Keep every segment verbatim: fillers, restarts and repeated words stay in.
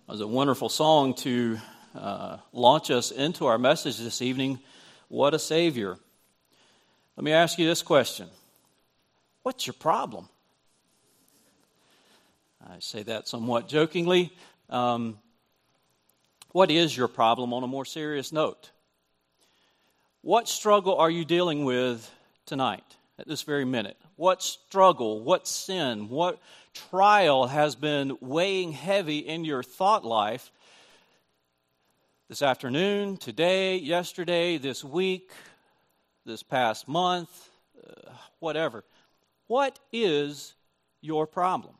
It was a wonderful song to uh, launch us into our message this evening. What a Savior. Let me ask you this question. What's your problem? I say that somewhat jokingly. Um, what is your problem on a more serious note? What struggle are you dealing with tonight, at this very minute? What struggle, what sin, what trial has been weighing heavy in your thought life this afternoon, today, yesterday, this week, this past month, uh, whatever? What is your problem?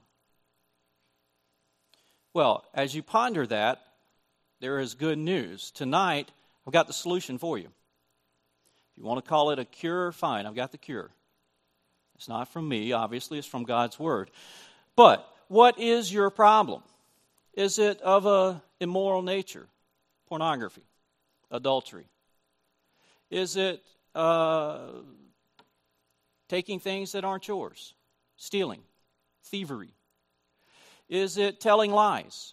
Well, as you ponder that, there is good news. Tonight, I've got the solution for you. If you want to call it a cure, fine, I've got the cure. It's not from me, obviously, it's from God's Word. But what is your problem? Is it of an immoral nature? Pornography, adultery? Is it uh, taking things that aren't yours? Stealing, thievery? Is it telling lies?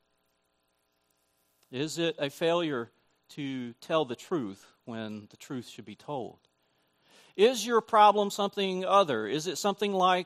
Is it a failure to tell the truth when the truth should be told? Is your problem something other? Is it something like,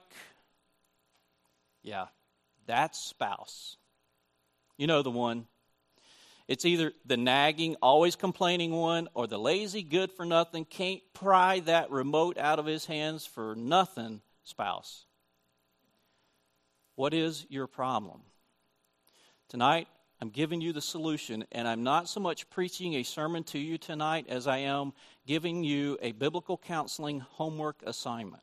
yeah, that spouse? You know the one. It's either the nagging, always complaining one, or the lazy, good-for-nothing, can't pry that remote out of his hands for nothing spouse. What is your problem? Tonight, I'm giving you the solution, and I'm not so much preaching a sermon to you tonight as I am giving you a biblical counseling homework assignment.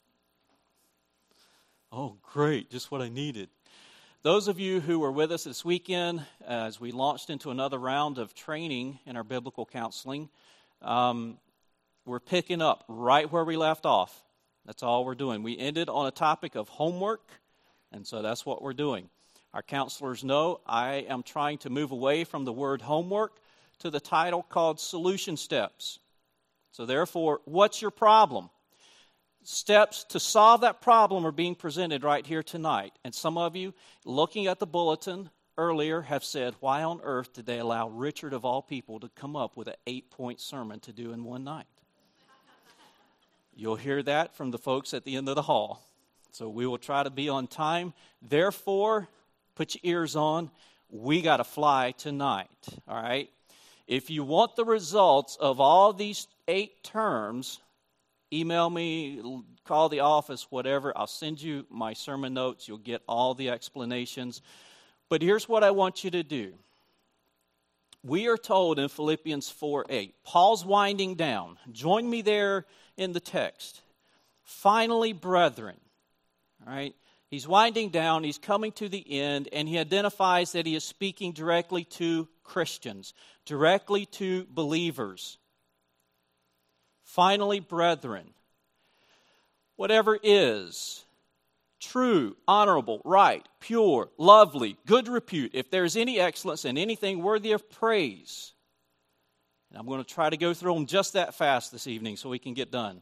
Oh, great, just what I needed. Those of you who were with us this weekend as we launched into another round of training in our biblical counseling, um, we're picking up right where we left off. That's all we're doing. We ended on a topic of homework, and so that's what we're doing. Our counselors know I am trying to move away from the word homework to the title called Solution Steps. So therefore, what's your problem? Steps to solve that problem are being presented right here tonight. And some of you, looking at the bulletin earlier, have said, why on earth did they allow Richard, of all people, to come up with an eight-point sermon to do in one night? You'll hear that from the folks at the end of the hall. So we will try to be on time. Therefore, put your ears on. We got to fly tonight, all right? If you want the results of all these eight terms, email me, call the office, whatever. I'll send you my sermon notes. You'll get all the explanations. But here's what I want you to do. We are told in Philippians four eight, Paul's winding down. Join me there in the text. Finally, brethren, all right? He's winding down, he's coming to the end, and he identifies that he is speaking directly to Christians, directly to believers. Finally, brethren, whatever is true, honorable, right, pure, lovely, good repute, if there is any excellence and anything worthy of praise, and I'm going to try to go through them just that fast this evening so we can get done.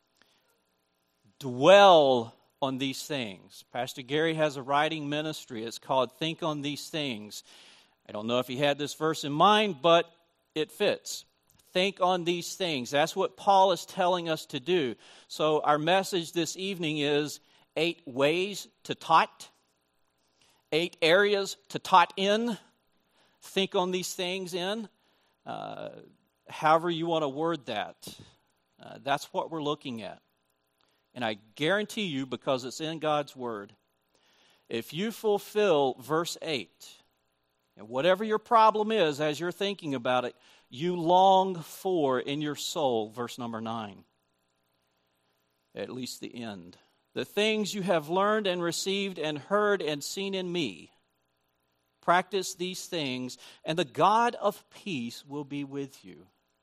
Dwell on these things. Pastor Gary has a writing ministry. It's called Think on These Things. I don't know if he had this verse in mind, but it fits. Think on these things. That's what Paul is telling us to do. So our message this evening is eight ways to tot, eight areas to tot in. Think on these things in. Uh, however you want to word that. Uh, that's what we're looking at. And I guarantee you, because it's in God's Word, if you fulfill verse eight, and whatever your problem is as you're thinking about it, you long for in your soul, verse number nine, at least the end. The things you have learned and received and heard and seen in me, practice these things, and the God of peace will be with you.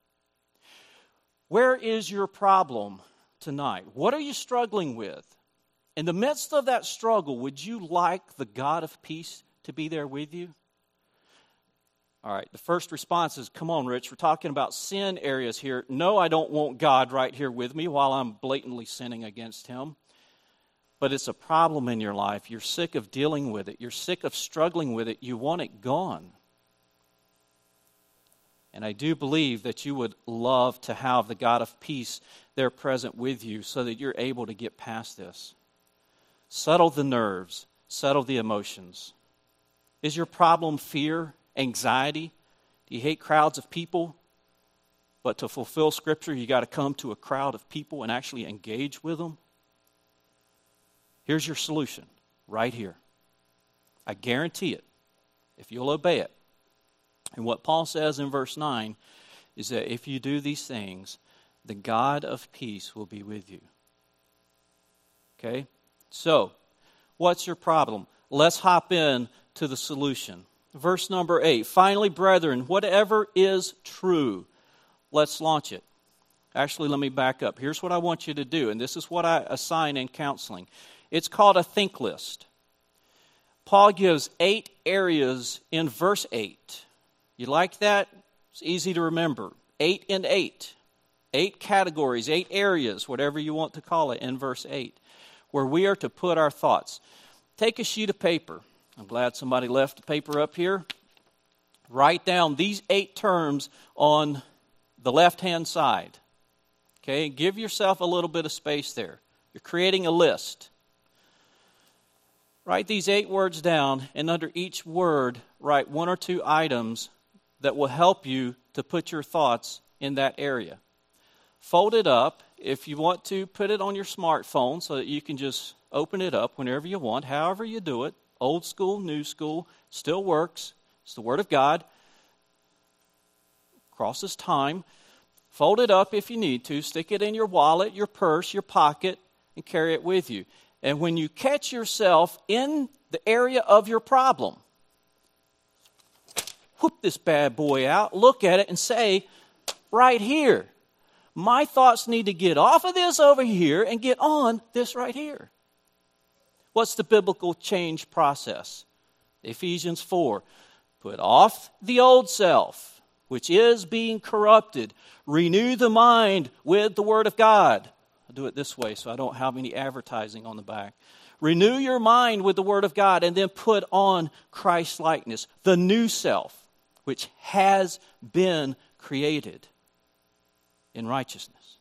Where is your problem tonight? What are you struggling with? In the midst of that struggle, would you like the God of peace to be there with you? All right, the first response is, come on, Rich, we're talking about sin areas here. No, I don't want God right here with me while I'm blatantly sinning against Him. but it's a problem in your life. You're sick of dealing with it. You're sick of struggling with it. You want it gone. And I do believe that you would love to have the God of peace there present with you so that you're able to get past this. Settle the nerves. Settle the emotions. Is your problem fear, anxiety? Do you hate crowds of people? But to fulfill Scripture, you got to come to a crowd of people and actually engage with them. Here's your solution, right here. I guarantee it, if you'll obey it. And what Paul says in verse nine is that if you do these things, the God of peace will be with you. Okay? So, what's your problem? Let's hop in to the solution. Verse number eight, finally, brethren, whatever is true, let's launch it. Actually, let me back up. Here's what I want you to do, and this is what I assign in counseling. It's called a think list. Paul gives eight areas in verse eight. You like that? It's easy to remember. Eight and eight. Eight categories, eight areas, whatever you want to call it, in verse eight, where we are to put our thoughts. Take a sheet of paper. I'm glad somebody left the paper up here. Write down these eight terms on the left-hand side. Okay, give yourself a little bit of space there. You're creating a list. Write these eight words down, and under each word, write one or two items that will help you to put your thoughts in that area. Fold it up. If you want to, put it on your smartphone so that you can just open it up whenever you want, however you do it. Old school, new school, still works. It's the Word of God. Crosses time. Fold it up if you need to. Stick it in your wallet, your purse, your pocket, and carry it with you. And when you catch yourself in the area of your problem, whoop this bad boy out, look at it and say, right here, my thoughts need to get off of this over here and get on this right here. What's the biblical change process? Ephesians four. Put off the old self, which is being corrupted. Renew the mind with the Word of God. I'll do it this way so I don't have any advertising on the back. Renew your mind with the Word of God, and then put on Christ-likeness, the new self, which has been created in righteousness.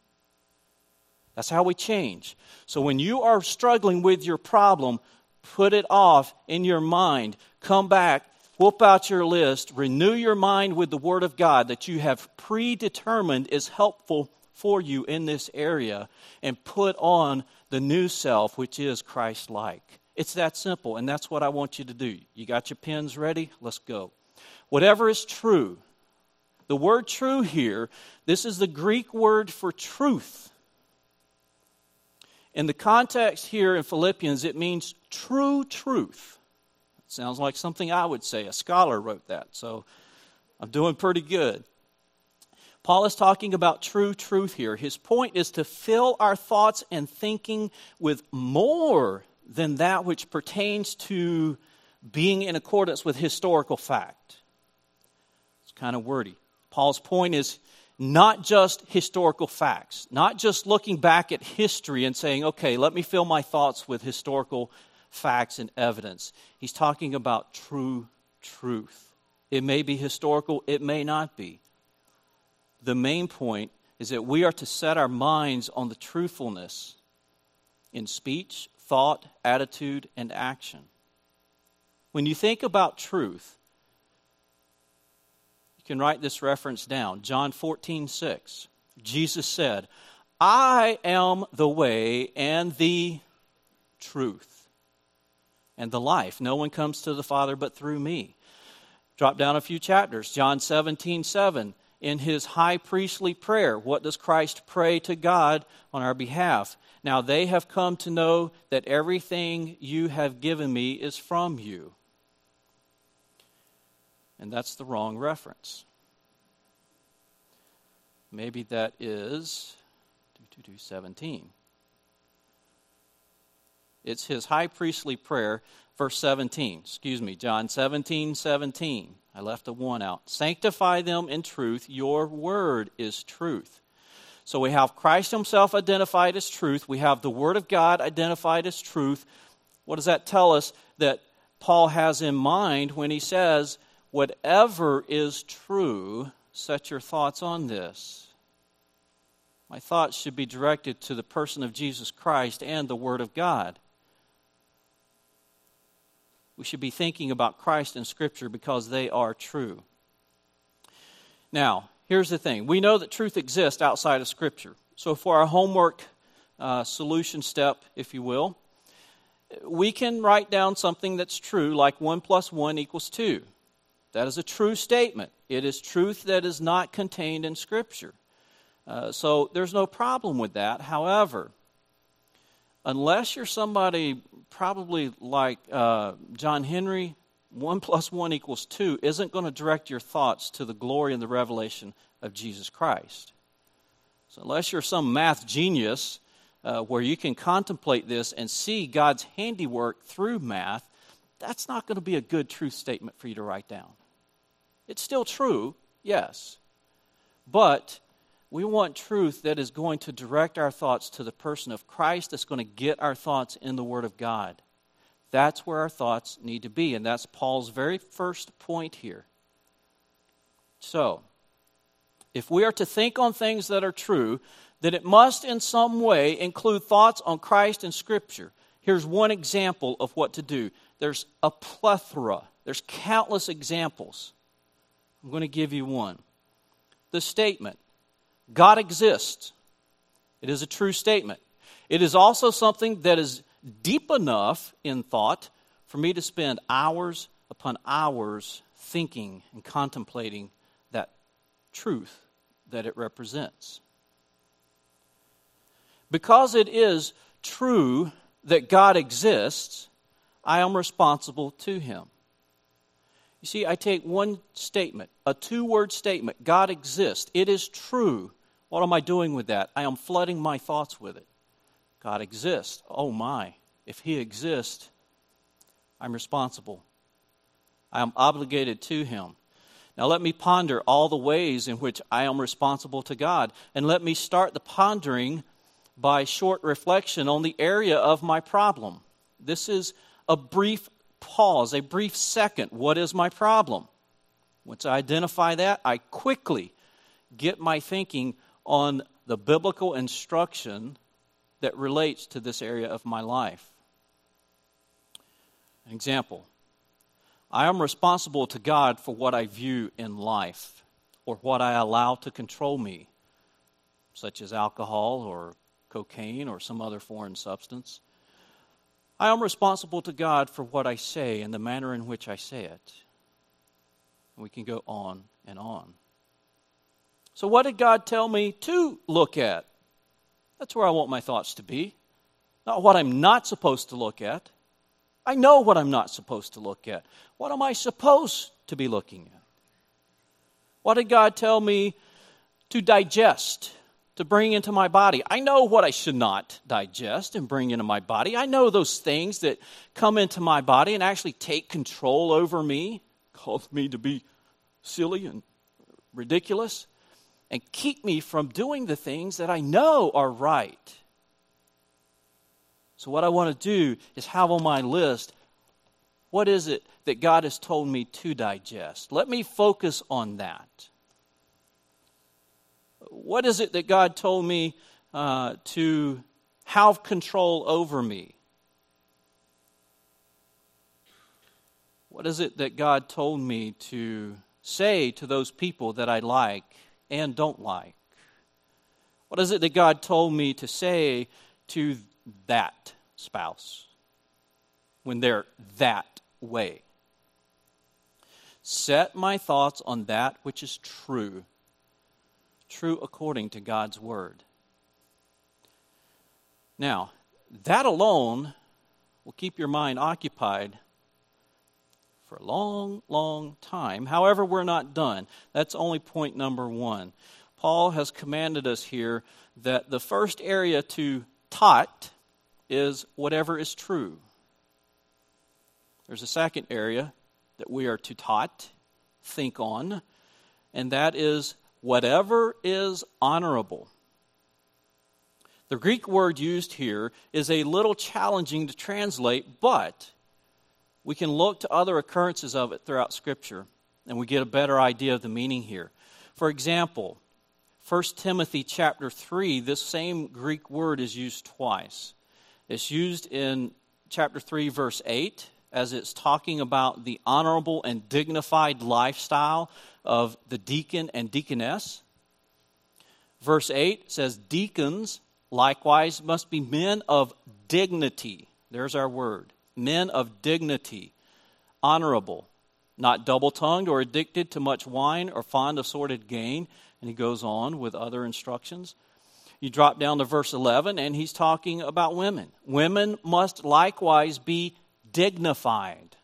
That's how we change. So when you are struggling with your problem, put it off in your mind. Come back, whoop out your list, renew your mind with the Word of God that you have predetermined is helpful for you in this area, and put on the new self, which is Christ-like. It's that simple, and that's what I want you to do. You got your pens ready? Let's go. Whatever is true. The word true here, this is the Greek word for truth. In the context here in Philippians, it means true truth. It sounds like something I would say. A scholar wrote that, so I'm doing pretty good. Paul is talking about true truth here. His point is to fill our thoughts and thinking with more than that which pertains to being in accordance with historical fact. It's kind of wordy. Paul's point is not just historical facts, not just looking back at history and saying, okay, let me fill my thoughts with historical facts and evidence. He's talking about true truth. It may be historical, it may not be. The main point is that we are to set our minds on the truthfulness in speech, thought, attitude, and action. When you think about truth, you can write this reference down. John fourteen six. Jesus said, I am the way and the truth and the life. No one comes to the Father but through me. Drop down a few chapters. John seventeen seven. In his high priestly prayer, what does Christ pray to God on our behalf? Now they have come to know that everything you have given me is from you. And that's the wrong reference. Maybe that is two seventeen. It's his high priestly prayer, verse seventeen. Excuse me, John seventeen seventeen. I left a one out. Sanctify them in truth. Your word is truth. So we have Christ himself identified as truth. We have the Word of God identified as truth. What does that tell us that Paul has in mind when he says, whatever is true, set your thoughts on this? My thoughts should be directed to the person of Jesus Christ and the Word of God. We should be thinking about Christ and Scripture because they are true. Now, here's the thing. We know that truth exists outside of Scripture. So for our homework uh, solution step, if you will, we can write down something that's true, like one plus one equals two. That is a true statement. It is truth that is not contained in Scripture. Uh, so there's no problem with that. However, unless you're somebody probably like uh, John Henry, one plus one equals two isn't going to direct your thoughts to the glory and the revelation of Jesus Christ. So unless you're some math genius uh, where you can contemplate this and see God's handiwork through math, that's not going to be a good truth statement for you to write down. It's still true, yes, but we want truth that is going to direct our thoughts to the person of Christ, that's going to get our thoughts in the Word of God. That's where our thoughts need to be, and that's Paul's very first point here. So, if we are to think on things that are true, then it must in some way include thoughts on Christ and Scripture. Here's one example of what to do. There's a plethora. There's countless examples. I'm going to give you one. The statement, God exists. It is a true statement. It is also something that is deep enough in thought for me to spend hours upon hours thinking and contemplating that truth that it represents. Because it is true that God exists, I am responsible to Him. You see, I take one statement, a two-word statement, God exists. It is true. What am I doing with that? I am flooding my thoughts with it. God exists. Oh my, if He exists, I'm responsible. I am obligated to Him. Now let me ponder all the ways in which I am responsible to God. And let me start the pondering by short reflection on the area of my problem. This is a brief pause, a brief second. What is my problem? Once I identify that, I quickly get my thinking on the biblical instruction that relates to this area of my life. An example, I am responsible to God for what I view in life or what I allow to control me, such as alcohol or cocaine or some other foreign substance. I am responsible to God for what I say and the manner in which I say it. We can go on and on. So what did God tell me to look at? That's where I want my thoughts to be. Not what I'm not supposed to look at. I know what I'm not supposed to look at. What am I supposed to be looking at? What did God tell me to digest, to bring into my body? I know what I should not digest and bring into my body. I know those things that come into my body and actually take control over me, cause me to be silly and ridiculous, and keep me from doing the things that I know are right. So what I want to do is have on my list, what is it that God has told me to digest? Let me focus on that. What is it that God told me uh, to have control over me? What is it that God told me to say to those people that I like and don't like? What is it that God told me to say to that spouse when they're that way? Set my thoughts on that which is true, true according to God's word. Now, that alone will keep your mind occupied for a long, long time. However, we're not done. That's only point number one. Paul has commanded us here that the first area to taught is whatever is true. There's a second area that we are to taught, think on, and that is whatever is honorable. The Greek word used here is a little challenging to translate, but we can look to other occurrences of it throughout Scripture, and we get a better idea of the meaning here. For example, First Timothy chapter three, this same Greek word is used twice. It's used in chapter three, verse eight, as it's talking about the honorable and dignified lifestyle of the deacon and deaconess. Verse eight says, deacons likewise must be men of dignity. There's our word. Men of dignity, honorable, not double-tongued or addicted to much wine or fond of sordid gain. And he goes on with other instructions. You drop down to verse eleven, and he's talking about women. Women must likewise be dignified.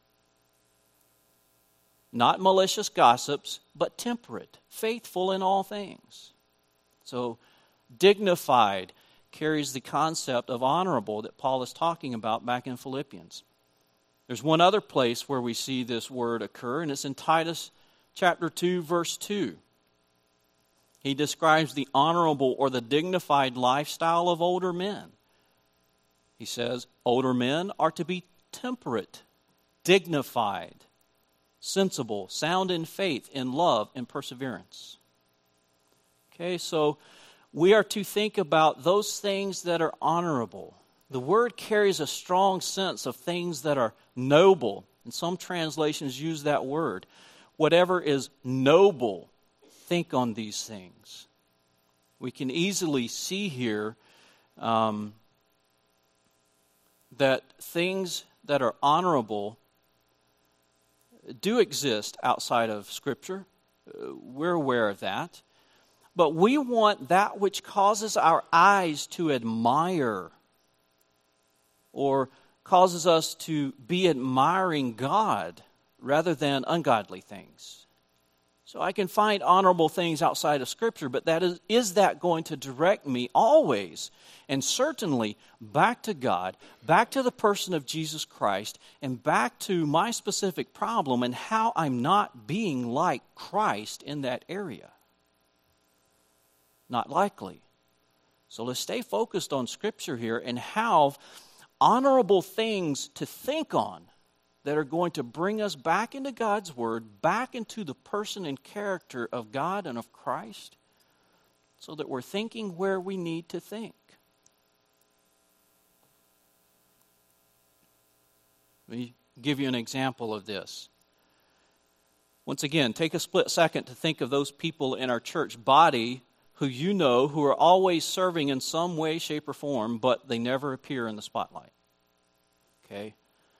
Not malicious gossips, but temperate, faithful in all things. So, dignified carries the concept of honorable that Paul is talking about back in Philippians. There's one other place where we see this word occur, and it's in Titus chapter two, verse two. He describes the honorable or the dignified lifestyle of older men. He says, older men are to be temperate, dignified, sensible, sound in faith, in love, and perseverance. Okay, so we are to think about those things that are honorable. The word carries a strong sense of things that are noble. And some translations use that word. Whatever is noble, think on these things. We can easily see here um, that things that are honorable do exist outside of Scripture. Uh, we're aware of that. But we want that which causes our eyes to admire or causes us to be admiring God rather than ungodly things. So I can find honorable things outside of Scripture, but that is, is that going to direct me always and certainly back to God, back to the person of Jesus Christ, and back to my specific problem and how I'm not being like Christ in that area? Not likely. So let's stay focused on Scripture here and have honorable things to think on that are going to bring us back into God's Word, back into the person and character of God and of Christ, so that we're thinking where we need to think. Let me give you an example of this. Once again, take a split second to think of those people in our church body who you know who are always serving in some way, shape, or form, but they never appear in the spotlight. Okay?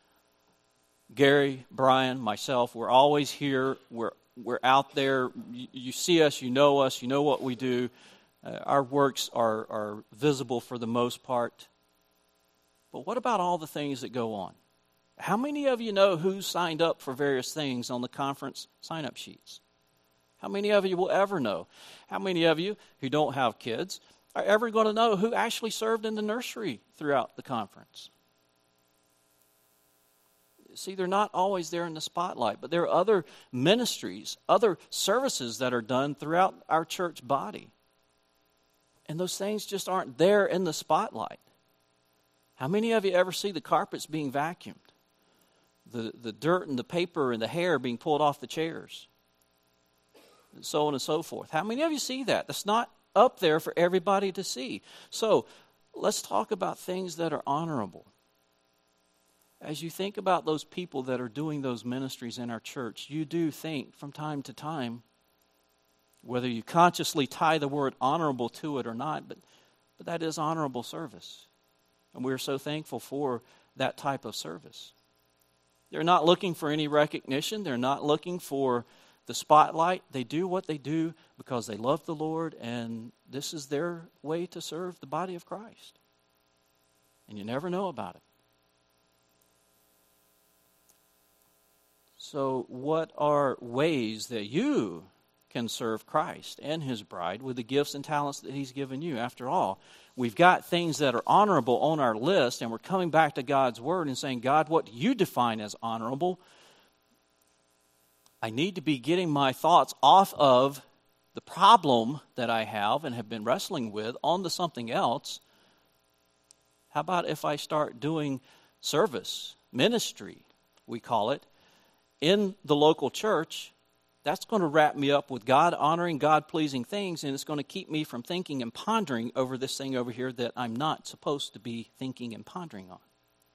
Gary, Brian, myself, we're always here. We're we're out there. You, you see us, you know us, you know what we do. Uh, our works are, are visible for the most part. But what about all the things that go on? How many of you know who signed up for various things on the conference sign-up sheets? How many of you will ever know? How many of you who don't have kids are ever going to know who actually served in the nursery throughout the conference? See, they're not always there in the spotlight, but there are other ministries, other services that are done throughout our church body. And those things just aren't there in the spotlight. How many of you ever see the carpets being vacuumed? The, the dirt and the paper and the hair being pulled off the chairs? And so on and so forth. How many of you see that? That's not up there for everybody to see. So let's talk about things that are honorable. As you think about those people that are doing those ministries in our church, you do think from time to time, whether you consciously tie the word honorable to it or not, but, but that is honorable service. And we're so thankful for that type of service. They're not looking for any recognition. They're not looking for the spotlight. They do what they do because they love the Lord, and this is their way to serve the body of Christ. And you never know about it. So what are ways that you can serve Christ and His bride with the gifts and talents that He's given you? After all, we've got things that are honorable on our list, and we're coming back to God's Word and saying, God, what do you define as honorable? I need to be getting my thoughts off of the problem that I have and have been wrestling with onto something else, how about if I start doing service, ministry, we call it, in the local church? That's going to wrap me up with God-honoring, God-pleasing things, and it's going to keep me from thinking and pondering over this thing over here that I'm not supposed to be thinking and pondering on.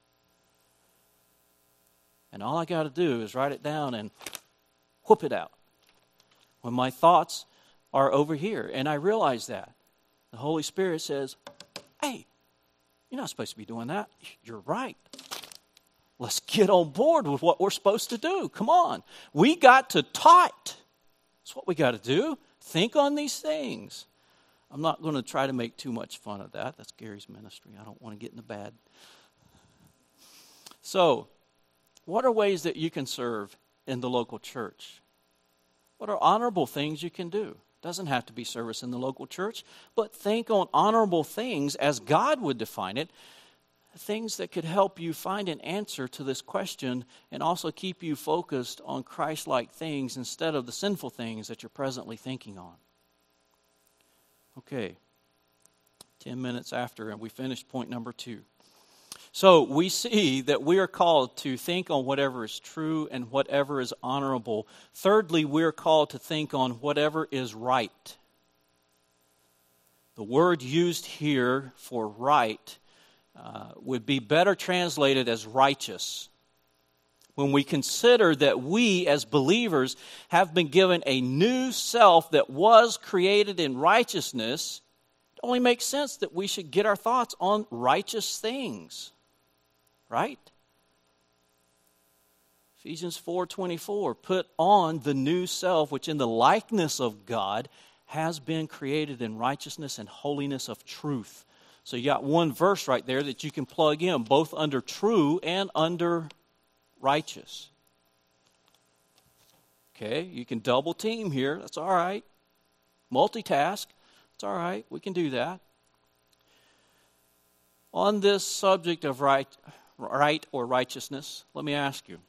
And all I got to do is write it down and whoop it out when my thoughts are over here. And I realize that. The Holy Spirit says, hey, you're not supposed to be doing that. You're right. Let's get on board with what we're supposed to do. Come on. We got to taught. That's what we got to do. Think on these things. I'm not going to try to make too much fun of that. That's Gary's ministry. I don't want to get in the bad. So, what are ways that you can serve in the local church? What are honorable things you can do? It doesn't have to be service in the local church, but think on honorable things as God would define it, things that could help you find an answer to this question and also keep you focused on Christ-like things instead of the sinful things that you're presently thinking on. Okay, ten minutes after, and we finished point number two. So we see that we are called to think on whatever is true and whatever is honorable. Thirdly, we are called to think on whatever is right. The word used here for right uh, would be better translated as righteous. When we consider that we as believers have been given a new self that was created in righteousness, it only makes sense that we should get our thoughts on righteous things. Right? Ephesians four twenty-four, put on the new self, which in the likeness of God has been created in righteousness and holiness of truth. So you got one verse right there that you can plug in, both under true and under righteous. Okay, you can double team here. That's all right. Multitask. That's all right. We can do that. On this subject of right, right or righteousness, let me ask you.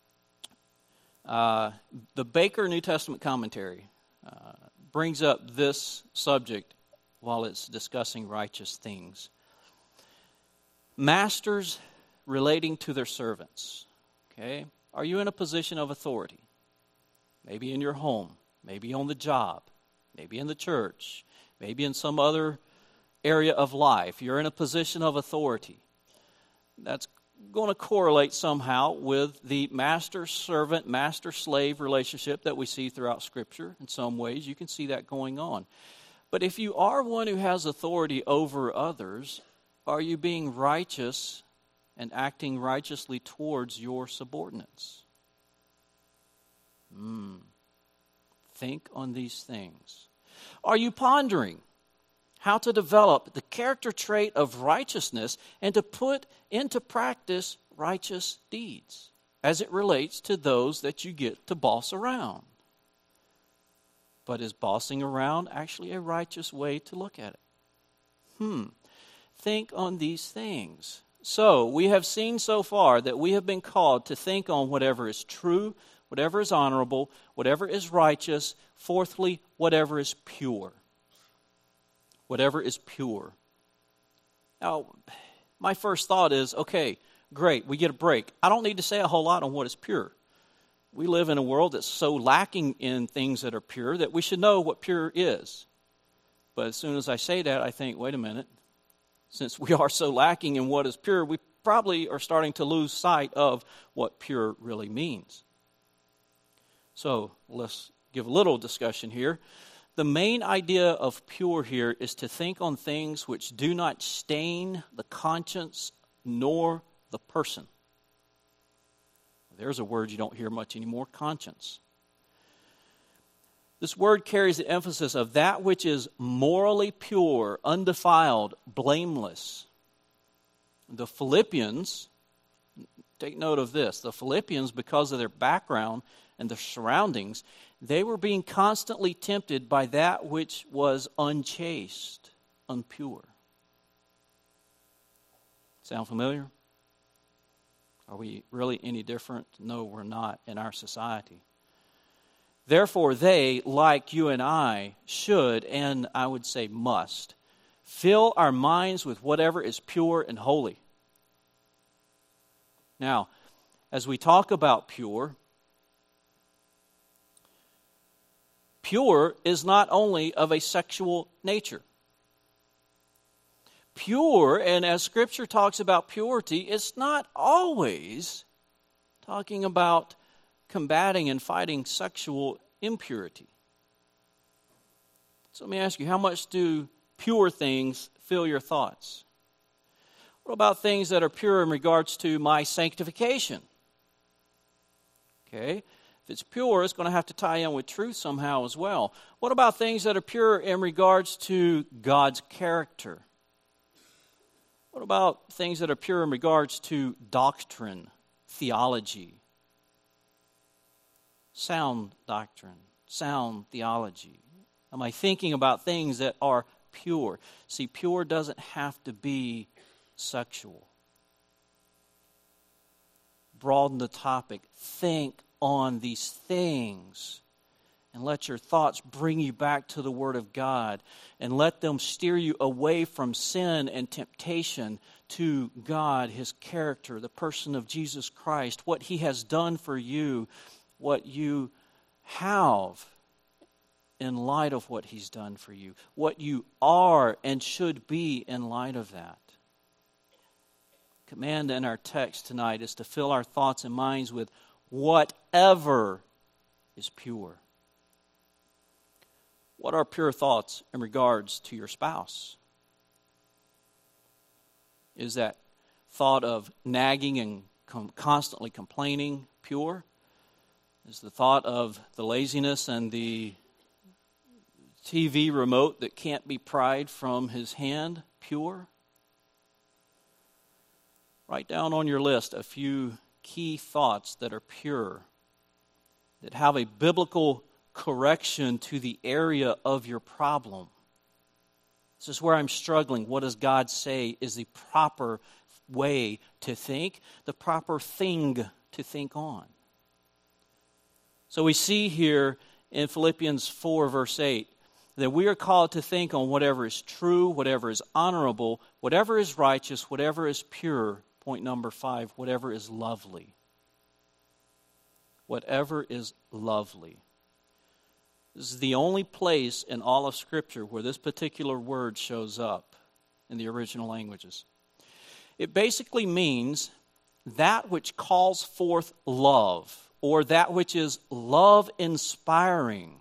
Uh, the Baker New Testament Commentary uh, brings up this subject while it's discussing righteous things. Masters relating to their servants. Okay, are you in a position of authority? Maybe in your home, maybe on the job, maybe in the church, maybe in some other area of life. You're in a position of authority. That's going to correlate somehow with the master-servant, master-slave relationship that we see throughout Scripture. In some ways, you can see that going on. But if you are one who has authority over others, are you being righteous and acting righteously towards your subordinates? Hmm. Think on these things. Are you pondering how to develop the character trait of righteousness and to put into practice righteous deeds as it relates to those that you get to boss around? But is bossing around actually a righteous way to look at it? Hmm. Think on these things. So, we have seen so far that we have been called to think on whatever is true, whatever is honorable, whatever is righteous. Fourthly, whatever is pure. Whatever is pure. Now, my first thought is, okay, great, we get a break. I don't need to say a whole lot on what is pure. We live in a world that's so lacking in things that are pure that we should know what pure is. But as soon as I say that, I think, wait a minute. Since we are so lacking in what is pure, we probably are starting to lose sight of what pure really means. So let's give a little discussion here. The main idea of pure here is to think on things which do not stain the conscience nor the person. There's a word you don't hear much anymore, conscience. This word carries the emphasis of that which is morally pure, undefiled, blameless. The Philippians, take note of this, the Philippians, because of their background and their surroundings, they were being constantly tempted by that which was unchaste, impure. Sound familiar? Are we really any different? No, we're not in our society. Therefore, they, like you and I, should, and I would say must, fill our minds with whatever is pure and holy. Now, as we talk about pure, pure is not only of a sexual nature. Pure, and as Scripture talks about purity, it's not always talking about combating and fighting sexual impurity. So let me ask you, how much do pure things fill your thoughts? What about things that are pure in regards to my sanctification? Okay, if it's pure, it's going to have to tie in with truth somehow as well. What about things that are pure in regards to God's character? What about things that are pure in regards to doctrine, theology? Sound doctrine, sound theology. Am I thinking about things that are pure? See, pure doesn't have to be sexual. Broaden the topic. Think on these things. And let your thoughts bring you back to the Word of God. And let them steer you away from sin and temptation to God, His character, the person of Jesus Christ, what He has done for you, what you have in light of what He's done for you, what you are and should be in light of that. Command in our text tonight is to fill our thoughts and minds with whatever is pure. What are pure thoughts in regards to your spouse? Is that thought of nagging and com- constantly complaining pure? Is the thought of the laziness and the T V remote that can't be pried from his hand pure? Write down on your list a few key thoughts that are pure, that have a biblical correction to the area of your problem. This is where I'm struggling. What does God say is the proper way to think, the proper thing to think on? So we see here in Philippians four, verse eight, that we are called to think on whatever is true, whatever is honorable, whatever is righteous, whatever is pure. Point number five, whatever is lovely. Whatever is lovely. This is the only place in all of Scripture where this particular word shows up in the original languages. It basically means that which calls forth love, or that which is love-inspiring.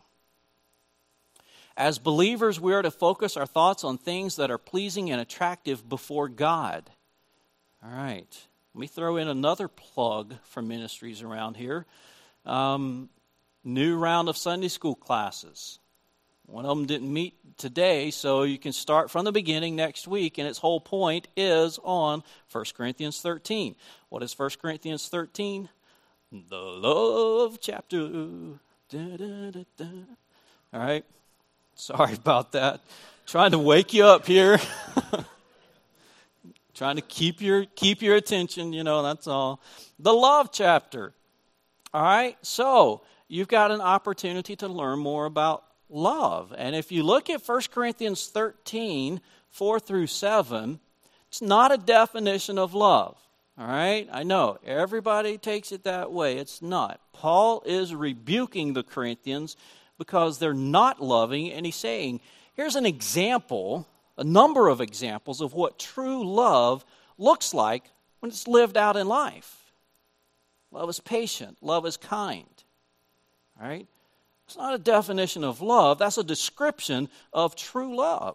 As believers, we are to focus our thoughts on things that are pleasing and attractive before God. All right, let me throw in another plug for ministries around here. Um, new round of Sunday school classes. One of them didn't meet today, so you can start from the beginning next week, and its whole point is on First Corinthians thirteen. What is First Corinthians thirteen? The love chapter. Da, da, da, da. All right, sorry about that. Trying to wake you up here. Trying to keep your keep your attention, you know, that's all. The love chapter. All right, so you've got an opportunity to learn more about love. And if you look at First Corinthians thirteen, four through seven, it's not a definition of love. All right, I know everybody takes it that way. It's not. Paul is rebuking the Corinthians because they're not loving, and he's saying, here's an example, a number of examples of what true love looks like when it's lived out in life. Love is patient. Love is kind. All right? It's not a definition of love. That's a description of true love.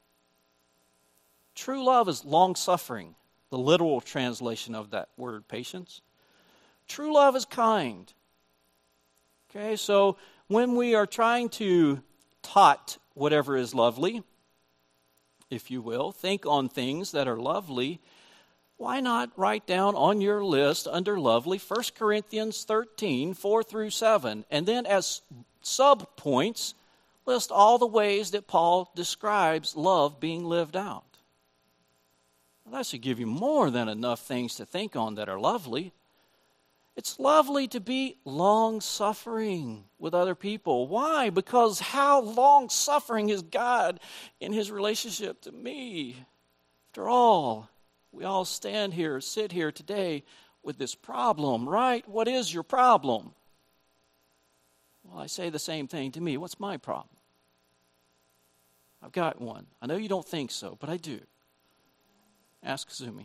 True love is long-suffering, the literal translation of that word, patience. True love is kind. Okay, so when we are trying to tot whatever is lovely, if you will, think on things that are lovely, why not write down on your list under lovely First Corinthians thirteen, four through seven, and then as sub-points, list all the ways that Paul describes love being lived out. Well, that should give you more than enough things to think on that are lovely. It's lovely to be long-suffering with other people. Why? Because how long-suffering is God in his relationship to me? After all, we all stand here, sit here today with this problem, right? What is your problem? Well, I say the same thing to me. What's my problem? I've got one. I know you don't think so, but I do. Ask Zumi.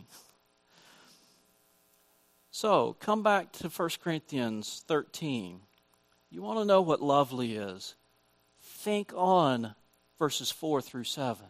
So, come back to First Corinthians thirteen. You want to know what lovely is? Think on verses four through seven.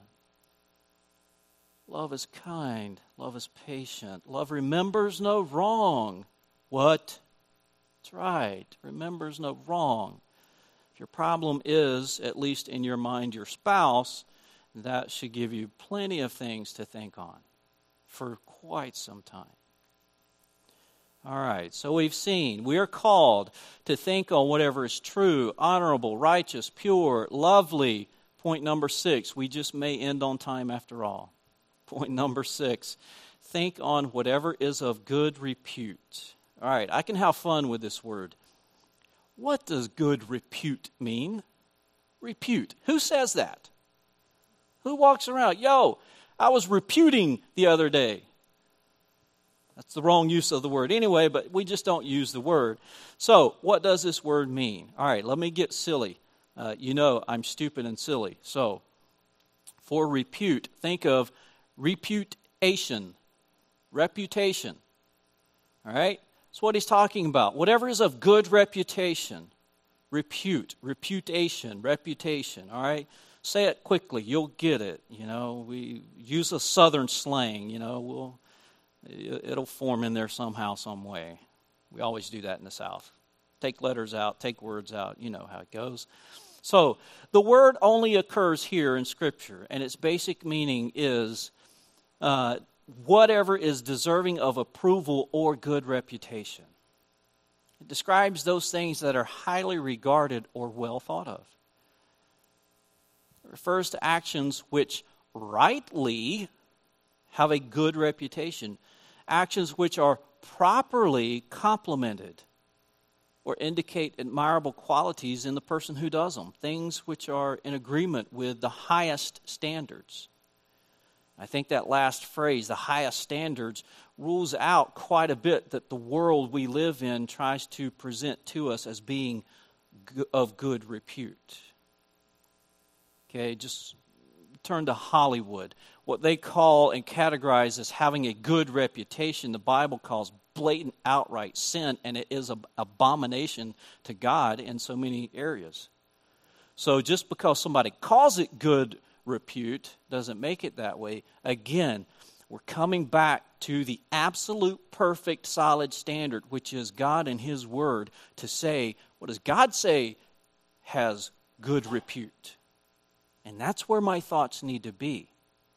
Love is kind. Love is patient. Love remembers no wrong. What? That's right. Remembers no wrong. If your problem is, at least in your mind, your spouse, that should give you plenty of things to think on for quite some time. All right, so we've seen we are called to think on whatever is true, honorable, righteous, pure, lovely. Point number six, we just may end on time after all. Point number six, think on whatever is of good repute. All right, I can have fun with this word. What does good repute mean? Repute. Who says that? Who walks around? Yo, I was reputing the other day. That's the wrong use of the word anyway, but we just don't use the word. So, what does this word mean? All right, let me get silly. Uh, you know I'm stupid and silly. So, for repute, think of reputation. Reputation. All right? That's what he's talking about. Whatever is of good reputation. Repute. Reputation. Reputation. All right? Say it quickly. You'll get it. You know, we use a southern slang. You know, we'll... It'll form in there somehow, some way. We always do that in the South. Take letters out, take words out. You know how it goes. So, the word only occurs here in Scripture, and its basic meaning is uh, whatever is deserving of approval or good reputation. It describes those things that are highly regarded or well thought of. It refers to actions which rightly have a good reputation. Actions which are properly complimented or indicate admirable qualities in the person who does them. Things which are in agreement with the highest standards. I think that last phrase, the highest standards, rules out quite a bit that the world we live in tries to present to us as being of good repute. Okay, just turn to Hollywood. What they call and categorize as having a good reputation, the Bible calls blatant, outright sin, and it is an abomination to God in so many areas. So just because somebody calls it good repute doesn't make it that way. Again, we're coming back to the absolute perfect solid standard, which is God and His Word, to say, what does God say has good repute? And that's where my thoughts need to be.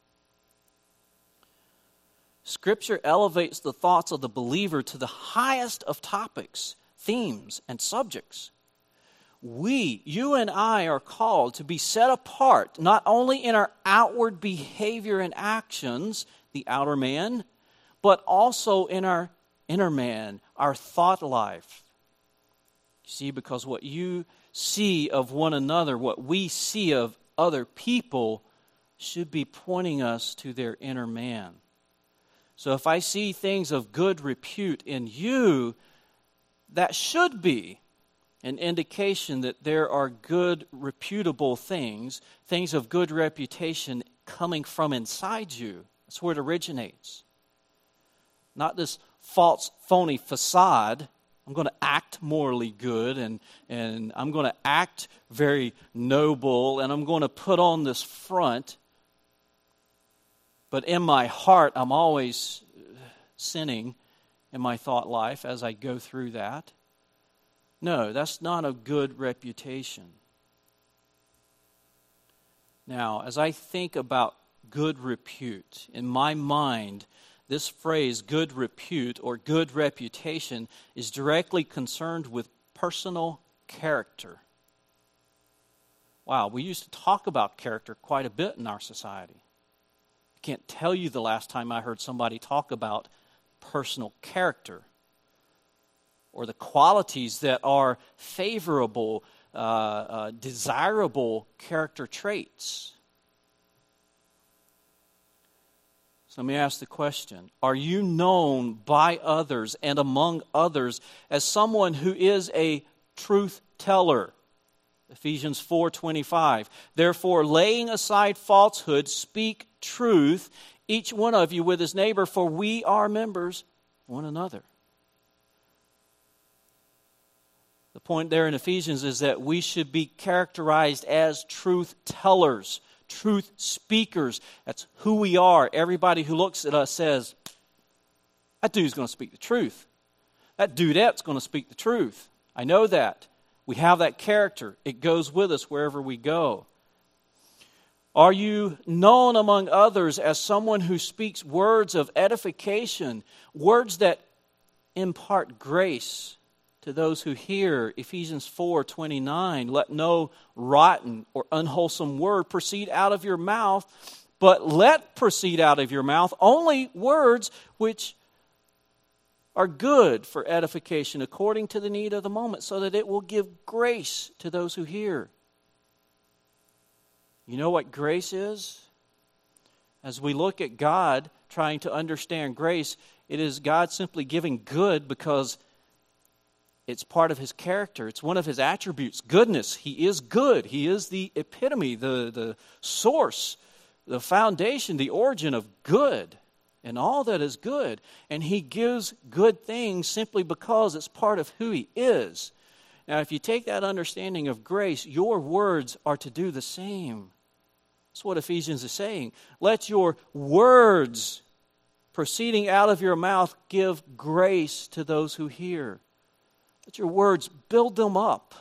Scripture elevates the thoughts of the believer to the highest of topics, themes, and subjects. We, you and I, are called to be set apart, not only in our outward behavior and actions, the outer man, but also in our inner man, our thought life. You see, because what you see of one another, what we see of other people, should be pointing us to their inner man. So if I see things of good repute in you, that should be an indication that there are good, reputable things, things of good reputation coming from inside you. That's where it originates. Not this false, phony facade. I'm going to act morally good, and, and I'm going to act very noble, and I'm going to put on this front. But in my heart, I'm always sinning in my thought life as I go through that. No, that's not a good reputation. Now, as I think about good repute, in my mind, this phrase, good repute or good reputation, is directly concerned with personal character. Wow, we used to talk about character quite a bit in our society. I can't tell you the last time I heard somebody talk about personal character. or the qualities that are favorable, uh, uh, desirable character traits. So let me ask the question, are you known by others and among others as someone who is a truth teller? Ephesians four twenty-five. Therefore, laying aside falsehood, speak truth, each one of you with his neighbor, for we are members of one another. The point there in Ephesians is that we should be characterized as truth tellers, truth speakers. That's who we are. Everybody who looks at us says, that dude's going to speak the truth. That dudette's going to speak the truth. I know that. We have that character. It goes with us wherever we go. Are you known among others as someone who speaks words of edification, words that impart grace to those who hear? Ephesians four twenty-nine, let no rotten or unwholesome word proceed out of your mouth, but let proceed out of your mouth only words which are good for edification according to the need of the moment, so that it will give grace to those who hear. You know what grace is? As we look at God trying to understand grace, it is God simply giving good because it's part of His character. It's one of His attributes. Goodness. He is good. He is the epitome, the, the source, the foundation, the origin of good and all that is good. And He gives good things simply because it's part of who He is. Now, if you take that understanding of grace, your words are to do the same. That's what Ephesians is saying. Let your words proceeding out of your mouth give grace to those who hear. Let your words build them up.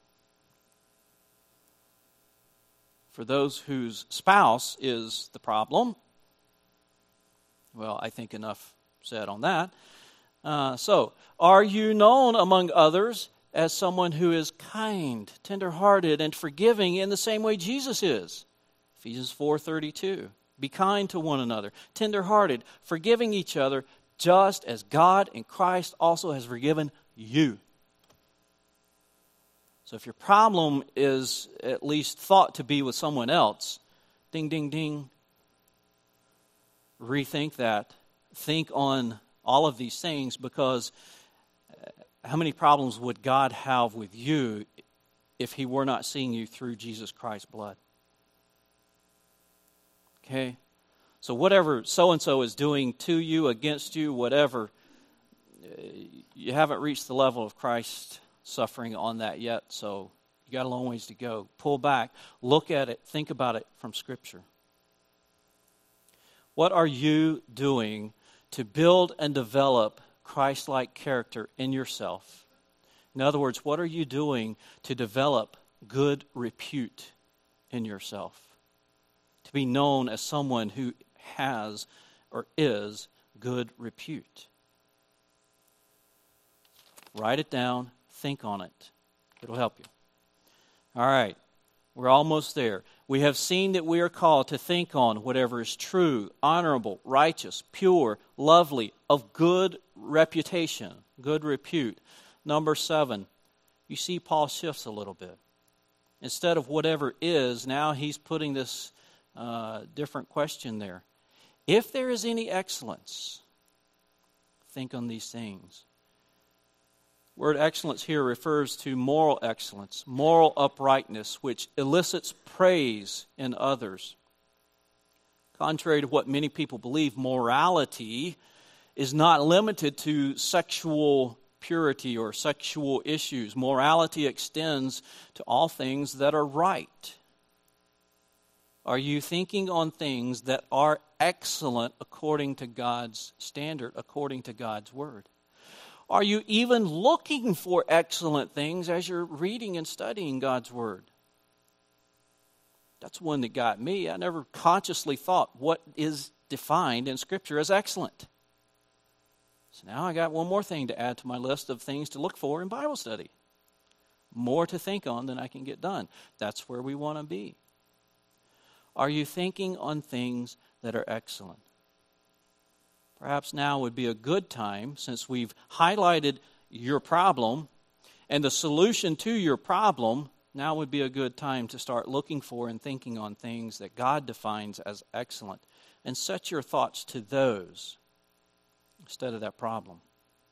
For those whose spouse is the problem, well, I think enough said on that. Uh, so, are you known among others as someone who is kind, tender-hearted, and forgiving in the same way Jesus is? Ephesians four thirty-two. Be kind to one another, tender-hearted, forgiving each other, just as God in Christ also has forgiven you. So if your problem is at least thought to be with someone else, ding, ding, ding, rethink that. Think on all of these things, because how many problems would God have with you if He were not seeing you through Jesus Christ's blood? Okay? So whatever so-and-so is doing to you, against you, whatever, you haven't reached the level of Christ suffering on that yet, so you got a long ways to go. Pull back, look at it, think about it from Scripture. What are you doing to build and develop Christ-like character in yourself? In other words, what are you doing to develop good repute in yourself? To be known as someone who has or is good repute. Write it down. Think on it. It'll help you. All right. We're almost there. We have seen that we are called to think on whatever is true, honorable, righteous, pure, lovely, of good reputation, good repute. Number seven, you see Paul shifts a little bit. Instead of whatever is, now he's putting this uh, different question there. If there is any excellence, think on these things. Word excellence here refers to moral excellence, moral uprightness, which elicits praise in others. Contrary to what many people believe, morality is not limited to sexual purity or sexual issues. Morality extends to all things that are right. Are you thinking on things that are excellent according to God's standard, according to God's word? Are you even looking for excellent things as you're reading and studying God's word? That's one that got me. I never consciously thought what is defined in Scripture as excellent. So now I got one more thing to add to my list of things to look for in Bible study. More to think on than I can get done. That's where we want to be. Are you thinking on things that are excellent? Perhaps now would be a good time, since we've highlighted your problem and the solution to your problem, now would be a good time to start looking for and thinking on things that God defines as excellent, and set your thoughts to those instead of that problem.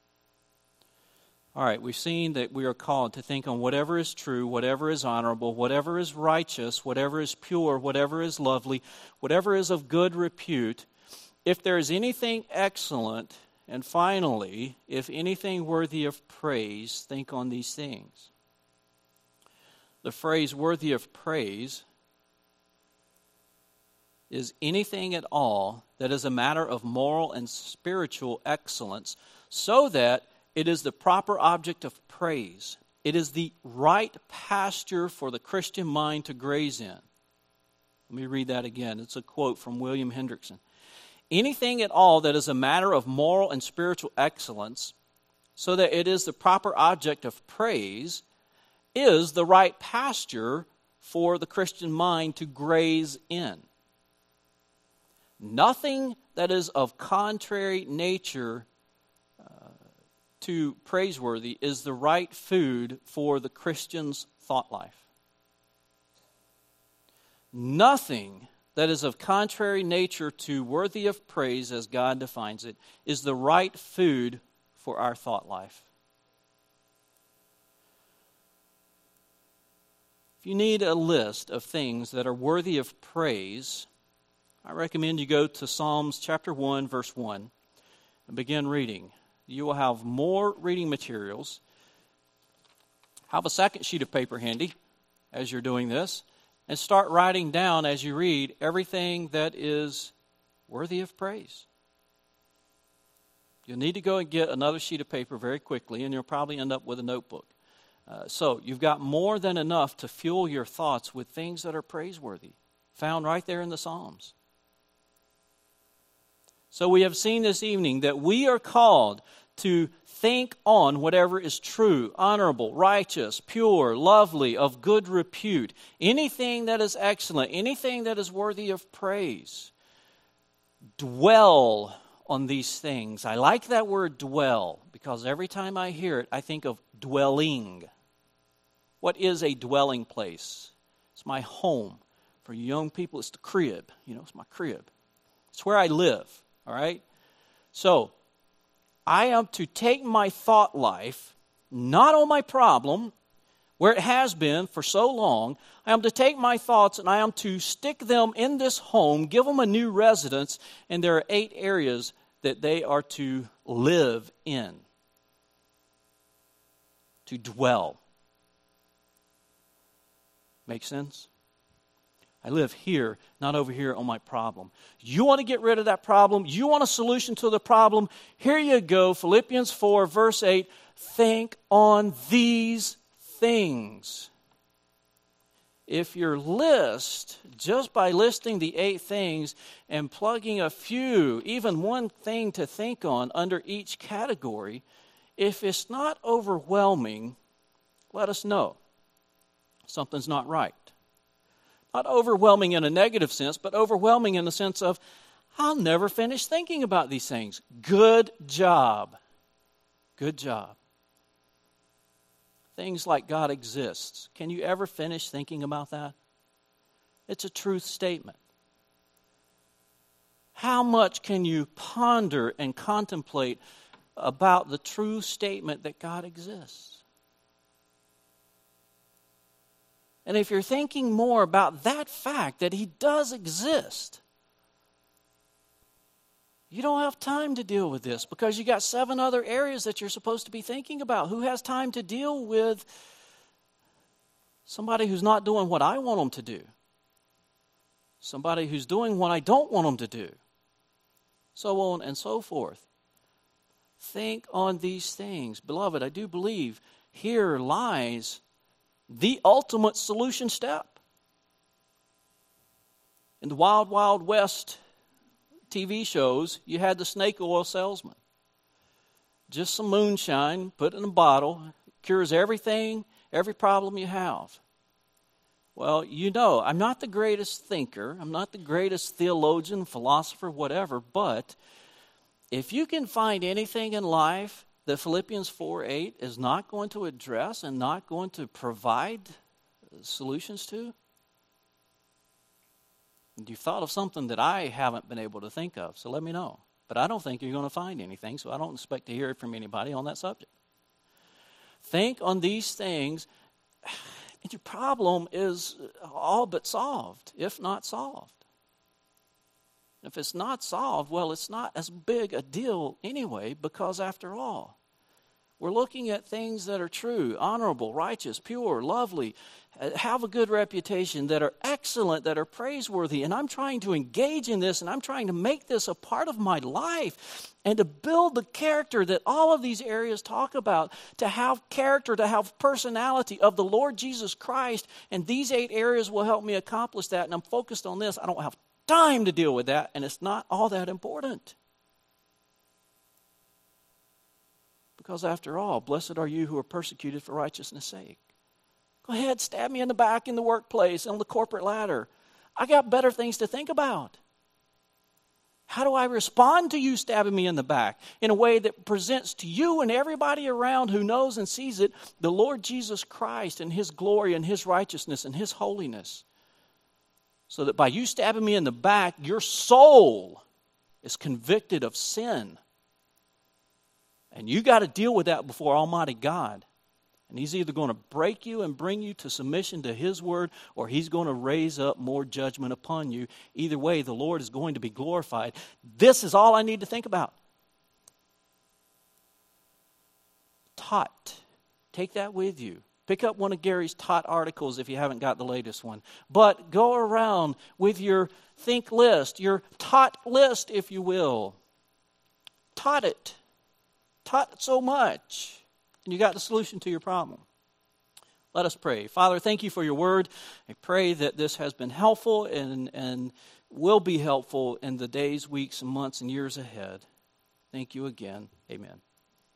All right, we've seen that we are called to think on whatever is true, whatever is honorable, whatever is righteous, whatever is pure, whatever is lovely, whatever is of good repute. If there is anything excellent, and finally, if anything worthy of praise, think on these things. The phrase worthy of praise is anything at all that is a matter of moral and spiritual excellence, so that it is the proper object of praise. It is the right pasture for the Christian mind to graze in. Let me read that again. It's a quote from William Hendrickson. Anything at all that is a matter of moral and spiritual excellence, so that it is the proper object of praise, is the right pasture for the Christian mind to graze in. Nothing that is of contrary nature uh, to praiseworthy is the right food for the Christian's thought life. Nothing that is of contrary nature to worthy of praise, as God defines it, is the right food for our thought life. If you need a list of things that are worthy of praise, I recommend you go to Psalms chapter one, verse one, and begin reading. You will have more reading materials. Have a second sheet of paper handy as you're doing this, and start writing down as you read everything that is worthy of praise. You'll need to go and get another sheet of paper very quickly, and you'll probably end up with a notebook. Uh, so you've got more than enough to fuel your thoughts with things that are praiseworthy, found right there in the Psalms. So we have seen this evening that we are called to think on whatever is true, honorable, righteous, pure, lovely, of good repute, anything that is excellent, anything that is worthy of praise. Dwell on these things. I like that word dwell, because every time I hear it, I think of dwelling. What is a dwelling place? It's my home. For young people, it's the crib. You know, it's my crib. It's where I live, all right? So, I am to take my thought life, not on my problem, where it has been for so long. I am to take my thoughts and I am to stick them in this home, give them a new residence, and there are eight areas that they are to live in, to dwell. Make sense? I live here, not over here on my problem. You want to get rid of that problem? You want a solution to the problem? Here you go, Philippians four, verse eight. Think on these things. If your list, just by listing the eight things and plugging a few, even one thing to think on under each category, if it's not overwhelming, let us know. Something's not right. Not overwhelming in a negative sense, but overwhelming in the sense of, I'll never finish thinking about these things. Good job. Good job. Things like God exists. Can you ever finish thinking about that? It's a truth statement. How much can you ponder and contemplate about the true statement that God exists? And if you're thinking more about that fact that He does exist, you don't have time to deal with this because you got seven other areas that you're supposed to be thinking about. Who has time to deal with somebody who's not doing what I want them to do? Somebody who's doing what I don't want them to do? So on and so forth. Think on these things. Beloved, I do believe here lies the ultimate solution step. In the Wild Wild West T V shows, you had the snake oil salesman. Just some moonshine, put in a bottle, cures everything, every problem you have. Well, you know, I'm not the greatest thinker, I'm not the greatest theologian, philosopher, whatever, but if you can find anything in life that Philippians four eight is not going to address and not going to provide solutions to? You've thought of something that I haven't been able to think of, so let me know. But I don't think you're going to find anything, so I don't expect to hear from anybody on that subject. Think on these things, and your problem is all but solved, if not solved. If it's not solved, well, it's not as big a deal anyway, because after all, we're looking at things that are true, honorable, righteous, pure, lovely, have a good reputation, that are excellent, that are praiseworthy. And I'm trying to engage in this, and I'm trying to make this a part of my life and to build the character that all of these areas talk about, to have character, to have personality of the Lord Jesus Christ. And these eight areas will help me accomplish that. And I'm focused on this. I don't have time to deal with that, and it's not all that important. Because after all, blessed are you who are persecuted for righteousness' sake. Go ahead, stab me in the back in the workplace, on the corporate ladder. I got better things to think about. How do I respond to you stabbing me in the back in a way that presents to you and everybody around who knows and sees it the Lord Jesus Christ and His glory and His righteousness and His holiness? So that by you stabbing me in the back, your soul is convicted of sin. And you got to deal with that before Almighty God. And He's either going to break you and bring you to submission to His word, or He's going to raise up more judgment upon you. Either way, the Lord is going to be glorified. This is all I need to think about. Taught. Take that with you. Pick up one of Gary's taught articles if you haven't got the latest one. But go around with your think list, your taught list, if you will. Taught it. Taught so much, and you got the solution to your problem. Let us pray. Father, thank you for your word. I pray that this has been helpful and, and will be helpful in the days, weeks, months, and years ahead. Thank you again. Amen.